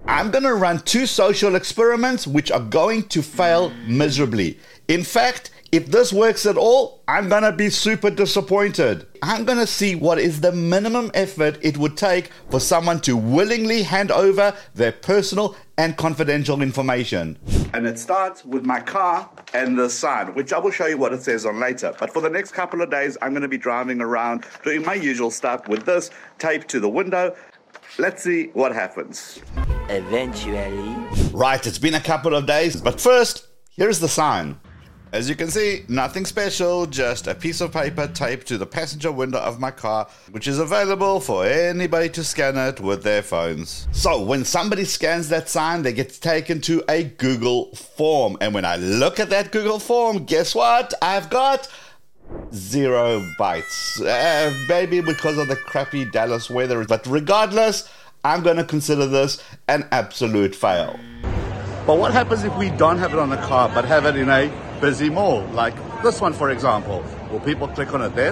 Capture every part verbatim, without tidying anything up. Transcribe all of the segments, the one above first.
I'm going to run two social experiments which are going to fail miserably. In fact, if this works at all, I'm going to be super disappointed. I'm going to see what is the minimum effort it would take for someone to willingly hand over their personal and confidential information. And it starts with my car and the sign, which I will show you what it says on later. But for the next couple of days, I'm going to be driving around doing my usual stuff with this taped to the window. Let's see what happens. Eventually. Right, it's been a couple of days, but first, here's the sign. As you can see, nothing special, just a piece of paper taped to the passenger window of my car, which is available for anybody to scan it with their phones. So when somebody scans that sign, they get taken to a Google form. And when I look at that Google form, guess what? I've got zero bytes. Uh, maybe because of the crappy Dallas weather. But regardless, I'm going to consider this an absolute fail. But what happens if we don't have it on the car, but have it in a busy mall, like this one, for example? Will people click on it then?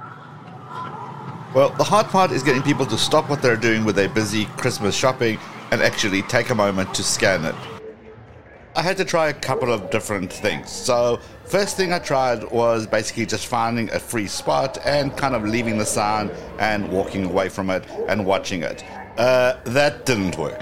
Well, the hard part is getting people to stop what they're doing with their busy Christmas shopping and actually take a moment to scan it. I had to try a couple of different things. So, first thing I tried was basically just finding a free spot and kind of leaving the sign and walking away from it and watching it. Uh, that didn't work.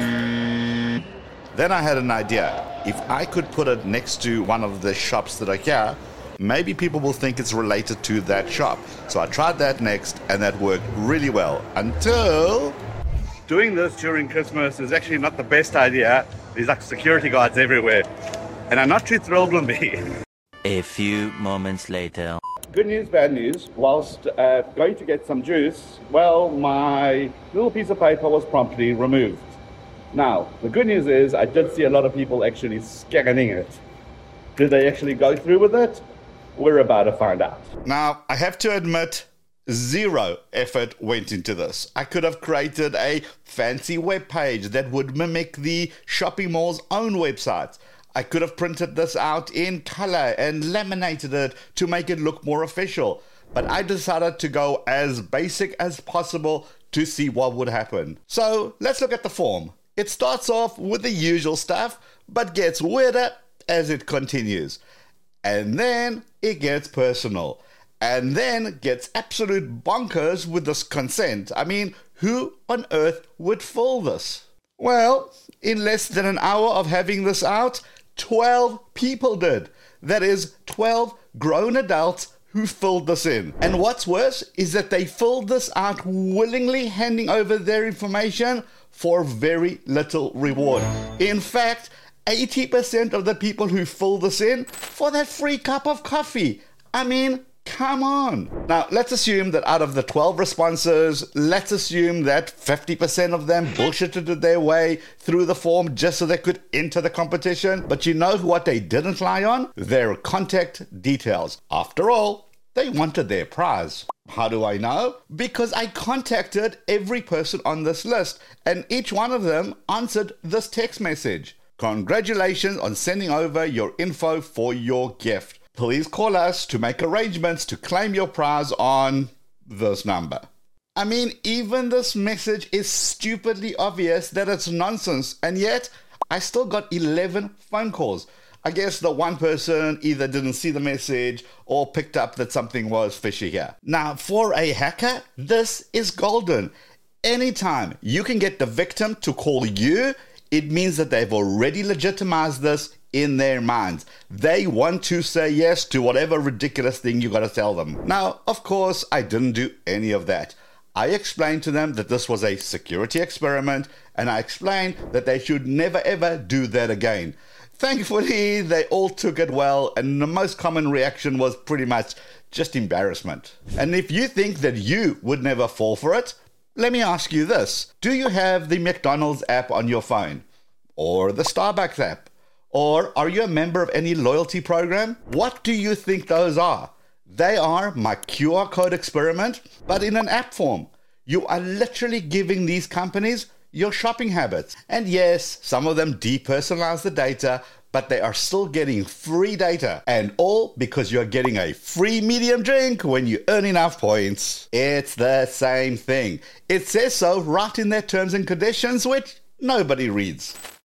Then I had an idea. If I could put it next to one of the shops that are here, maybe people will think it's related to that shop. So I tried that next, and that worked really well. Until... Doing this during Christmas is actually not the best idea. There's like security guards everywhere. And I'm not too thrilled with me. A few moments later. Good news, bad news. Whilst uh, going to get some juice, well, my little piece of paper was promptly removed. Now, the good news is I did see a lot of people actually scanning it. Did they actually go through with it? We're about to find out. Now, I have to admit, zero effort went into this. I could have created a fancy web page that would mimic the shopping mall's own websites. I could have printed this out in color and laminated it to make it look more official. But I decided to go as basic as possible to see what would happen. So, let's look at the form. It starts off with the usual stuff, but gets weirder as it continues. And then it gets personal. And then gets absolute bonkers with this consent. I mean, who on earth would fill this? Well, in less than an hour of having this out, twelve people did. That is, twelve grown adults who filled this in. And what's worse is that they filled this out willingly, handing over their information for very little reward. In fact, eighty percent of the people who filled this in for that free cup of coffee. I mean, come on. Now, let's assume that out of the twelve responses, let's assume that fifty percent of them bullshitted their way through the form just so they could enter the competition. But you know what they didn't lie on? Their contact details. After all, they wanted their prize. How do I know? Because I contacted every person on this list, and each one of them answered this text message. Congratulations on sending over your info for your gift. Please call us to make arrangements to claim your prize on this number. I mean, even this message is stupidly obvious that it's nonsense, and yet I still got eleven phone calls. I guess the one person either didn't see the message or picked up that something was fishy here. Now, for a hacker, this is golden. Anytime you can get the victim to call you, it means that they've already legitimized this in their minds. They want to say yes to whatever ridiculous thing you got to tell them. Now, of course, I didn't do any of that. I explained to them that this was a security experiment, and I explained that they should never ever do that again. Thankfully, they all took it well, and the most common reaction was pretty much just embarrassment. And if you think that you would never fall for it, let me ask you this. Do you have the McDonald's app on your phone? Or the Starbucks app? Or are you a member of any loyalty program? What do you think those are? They are my Q R code experiment, but in an app form. You are literally giving these companies your shopping habits. And yes, some of them depersonalize the data, but they are still getting free data. And all because you're getting a free medium drink when you earn enough points. It's the same thing. It says so right in their terms and conditions, which nobody reads.